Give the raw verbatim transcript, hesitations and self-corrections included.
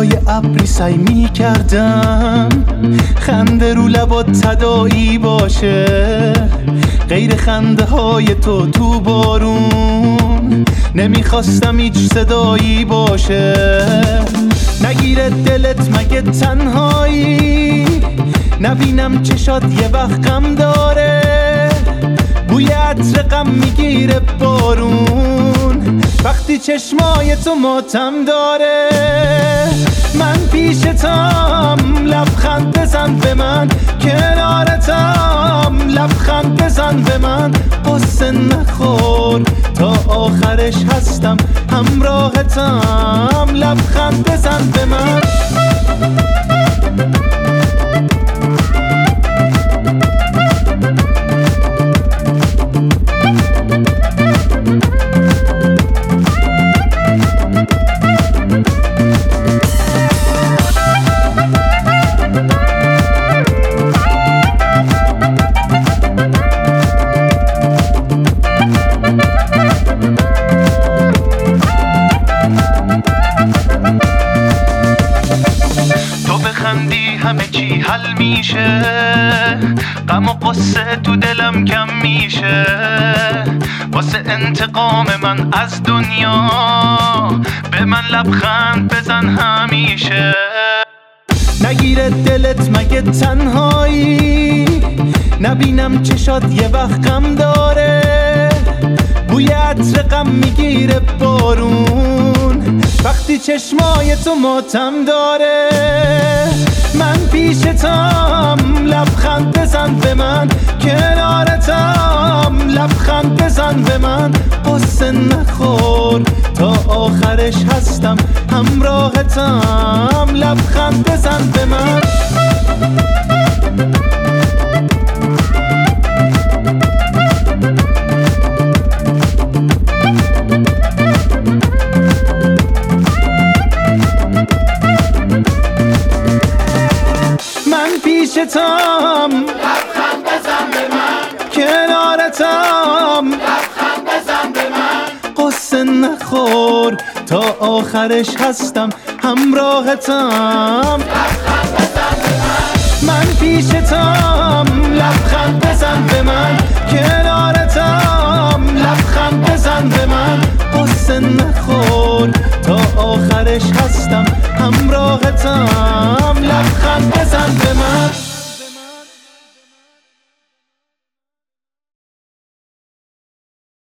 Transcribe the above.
لای ابری سعی می کردم خنده رو لبات تداعی باشه، غیر خنده های تو تو بارون نمیخواستم هیچ صدایی باشه. نگیره دلت مگه تنهایی، نبینم چشات یه وقت غم داره، بوی عطر غم میگیره بارون وقتی چشمای تو ماتم داره. من پیشتم لبخند بزن به من، کنارتم لبخند بزن به من، قصه نخور تا آخرش هستم همراهتم، لبخند بزن به من. همه چی حل میشه، غم و قصه تو دلم کم میشه، واسه انتقام من از دنیا به من لبخند بزن همیشه. نگیره دلت مگه تنهایی، نبینم چشات یه وقت غم داره، بوی عطر غم میگیره بارون وقتی چشمای تو ماتم داره. من پیشتم لبخند بزن به من، کنارتم لبخند بزن به من، قصه نخور تا آخرش هستم همراهتم، لبخند بزن به من. پیشتم لبخند بزن به من، کنارتم لبخند بزن به من، قصه نخور تا آخرش هستم همراهتم، لبخند بزن به من. من پیشتم لبخند بزن به من، کنارتم لبخند بزن به من، قصه نخور تا آخرش هستم همراهتم.